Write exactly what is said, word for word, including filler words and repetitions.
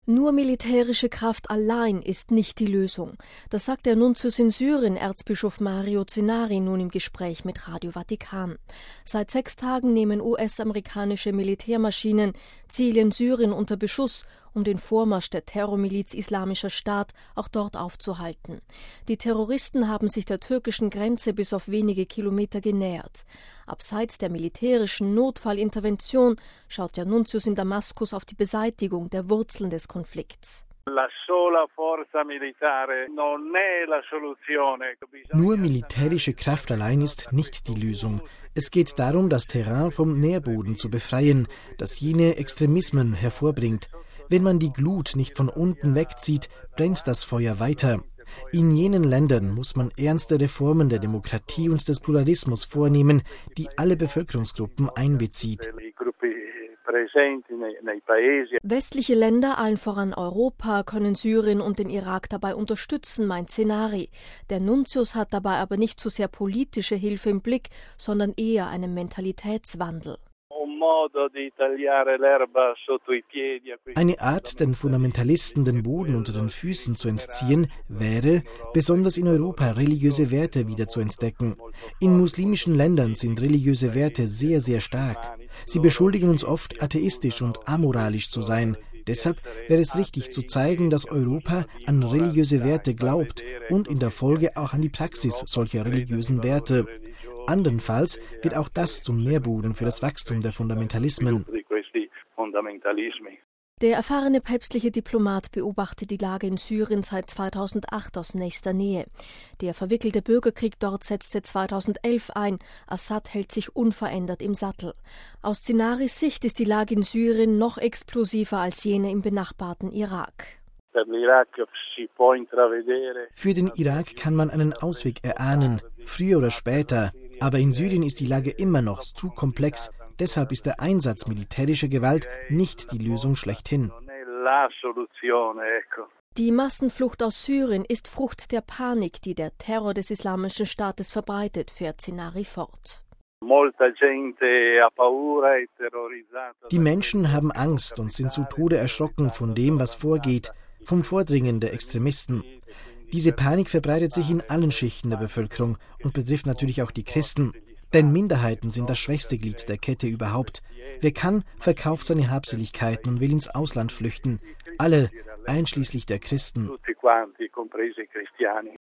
Nur militärische Kraft allein ist nicht die Lösung. Das sagt der Nuntius in Syrien, Erzbischof Mario Zinari, nun im Gespräch mit Radio Vatikan. Seit sechs Tagen nehmen U S-amerikanische Militärmaschinen Ziele in Syrien unter Beschuss, um den Vormarsch der Terrormiliz Islamischer Staat auch dort aufzuhalten. Die Terroristen haben sich der türkischen Grenze bis auf wenige Kilometer genähert. Abseits der militärischen Notfallintervention schaut der Nuntius in Damaskus auf die Beseitigung der Wurzeln des Konflikts. Nur militärische Kraft allein ist nicht die Lösung. Es geht darum, das Terrain vom Nährboden zu befreien, das jene Extremismen hervorbringt. Wenn man die Glut nicht von unten wegzieht, brennt das Feuer weiter. In jenen Ländern muss man ernste Reformen der Demokratie und des Pluralismus vornehmen, die alle Bevölkerungsgruppen einbezieht. Westliche Länder, allen voran Europa, können Syrien und den Irak dabei unterstützen, meint Zinari. Der Nuntius hat dabei aber nicht so sehr politische Hilfe im Blick, sondern eher einen Mentalitätswandel. Eine Art, den Fundamentalisten den Boden unter den Füßen zu entziehen, wäre, besonders in Europa religiöse Werte wieder zu entdecken. In muslimischen Ländern sind religiöse Werte sehr, sehr stark. Sie beschuldigen uns oft, atheistisch und amoralisch zu sein. Deshalb wäre es richtig zu zeigen, dass Europa an religiöse Werte glaubt und in der Folge auch an die Praxis solcher religiösen Werte. Andernfalls wird auch das zum Nährboden für das Wachstum der Fundamentalismen. Der erfahrene päpstliche Diplomat beobachtet die Lage in Syrien seit zweitausendacht aus nächster Nähe. Der verwickelte Bürgerkrieg dort setzte zweitausendelf ein. Assad hält sich unverändert im Sattel. Aus Zinaris Sicht ist die Lage in Syrien noch explosiver als jene im benachbarten Irak. Für den Irak kann man einen Ausweg erahnen, früher oder später. Aber in Syrien ist die Lage immer noch zu komplex. Deshalb ist der Einsatz militärischer Gewalt nicht die Lösung schlechthin. Die Massenflucht aus Syrien ist Frucht der Panik, die der Terror des Islamischen Staates verbreitet, fährt Zinari fort. Die Menschen haben Angst und sind zu Tode erschrocken von dem, was vorgeht, vom Vordringen der Extremisten. Diese Panik verbreitet sich in allen Schichten der Bevölkerung und betrifft natürlich auch die Christen. Denn Minderheiten sind das schwächste Glied der Kette überhaupt. Wer kann, verkauft seine Habseligkeiten und will ins Ausland flüchten. Alle, einschließlich der Christen.